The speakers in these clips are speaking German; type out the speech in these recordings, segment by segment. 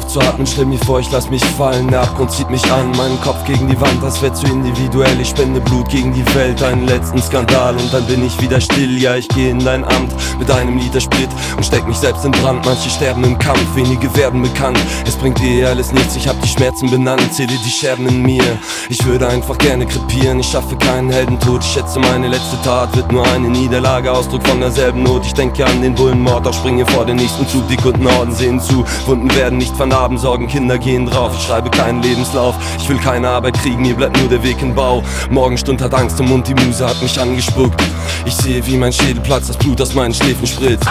zu atmen, stell mir vor, ich lass mich fallen. Der Abgrund zieht mich an, meinen Kopf gegen die Wand, das wär zu individuell. Ich spende Blut gegen die Welt, einen letzten Skandal und dann bin ich wieder still. Ja, ich geh in dein Amt mit einem Liter Sprit und steck mich selbst in Brand. Manche sterben im Kampf, wenige werden bekannt. Es bringt dir alles nichts, ich hab die Schmerzen benannt, zähle die Scherben in mir. Ich würde einfach gerne krepieren, ich schaffe keinen Heldentod. Ich schätze, meine letzte Tat wird nur eine Niederlage, Ausdruck von derselben Not. Ich denke an den Bullenmord, auch springe vor den nächsten Zug. Dick und Norden sehen zu, Wunden werden nicht vernarben, Sorgen, Kinder gehen drauf. Ich schreibe keinen Lebenslauf, ich will keine Arbeit kriegen, mir bleibt nur der Weg in Bau. Morgenstund hat Angst im Mund, die Muse hat mich angespuckt. Ich sehe, wie mein Schädel platzt, das Blut aus meinen Schläfen spritzt.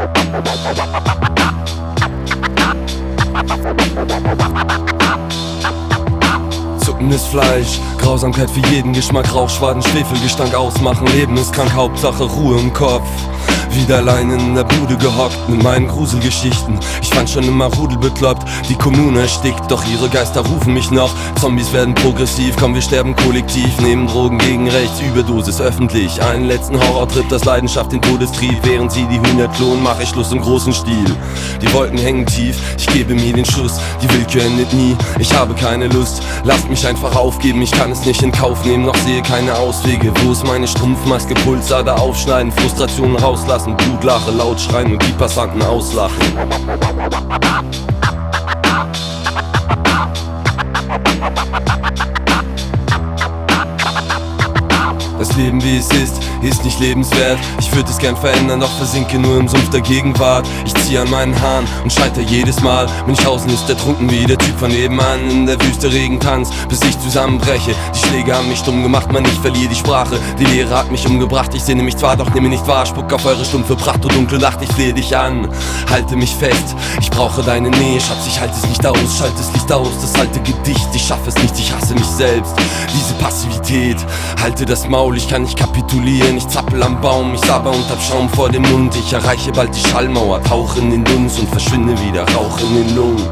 Zuckendes Fleisch, Grausamkeit für jeden Geschmack, Rauchschwaden, Schwefelgestank ausmachen. Leben ist krank, Hauptsache Ruhe im Kopf. Wieder allein in der Bude gehockt mit meinen Gruselgeschichten. Ich fand schon immer rudelbekloppt, die Kommune erstickt, doch ihre Geister rufen mich noch. Zombies werden progressiv, komm wir sterben kollektiv. Nehmen Drogen gegen rechts, Überdosis öffentlich. Einen letzten Horrortrip, das Leidenschaft den Todestrieb. Während sie die Hühner klonen, mach ich Schluss im großen Stil. Die Wolken hängen tief, ich gebe mir den Schuss. Die Willkür endet nie, ich habe keine Lust. Lasst mich einfach aufgeben, ich kann es nicht in Kauf nehmen. Noch sehe keine Auswege, wo ist meine Strumpfmaske? Pulsader aufschneiden, Frustrationen rauslassen. Blutlache, laut schreien und die Passanten auslachen. Das Leben wie es ist nicht lebenswert. Ich würde es gern verändern, doch versinke nur im Sumpf der Gegenwart. Ich ziehe an meinen Haaren und scheitere jedes Mal. Münchhausen ist ertrunken wie der Typ von nebenan. In der Wüste Regentanz, bis ich zusammenbreche. Die Schläge haben mich stumm gemacht, man, ich verliere die Sprache. Die Lehre hat mich umgebracht, ich sehne mich zwar, doch nehme nicht wahr. Spuck auf eure stumpfe Pracht, du dunkle Nacht, ich flehe dich an. Halte mich fest, ich brauche deine Nähe, Schatz, ich halte es nicht aus. Schalte das Licht aus, das alte Gedicht, ich schaffe es nicht, ich hasse mich selbst. Diese Passivität, halte das Maul, ich kann nicht kapitulieren. Ich zappel am Baum, ich sabber und hab Schaum vor dem Mund. Ich erreiche bald die Schallmauer, tauche in den Dunst und verschwinde wieder, Rauch in den Lungen.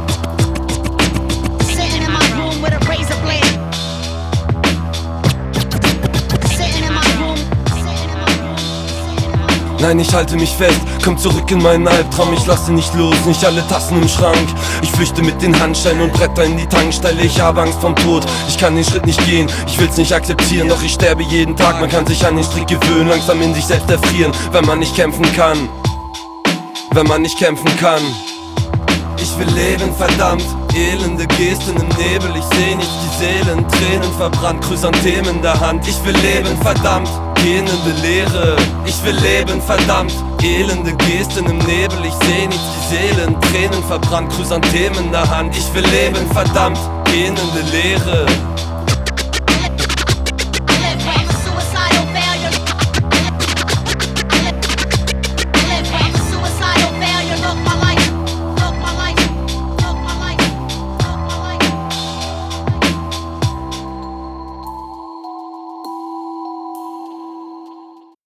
Nein, ich halte mich fest, komm zurück in meinen Albtraum. Ich lasse nicht los, nicht alle Tassen im Schrank. Ich flüchte mit den Handschellen und Bretter in die Tankstelle. Ich habe Angst vom Tod, ich kann den Schritt nicht gehen. Ich will's nicht akzeptieren, doch ich sterbe jeden Tag. Man kann sich an den Strick gewöhnen, langsam in sich selbst erfrieren. Wenn man nicht kämpfen kann, wenn man nicht kämpfen kann. Ich will leben, verdammt, elende Gesten im Nebel. Ich seh nicht die Seelen, Tränen verbrannt, Chrysanthemen in der Hand. Ich will leben, verdammt, gähnende Leere. Ich will leben, verdammt, elende Gesten im Nebel. Ich seh nicht die Seelen, Tränen verbrannt, Chrysanthemen in der Hand. Ich will leben, verdammt, gähnende Leere.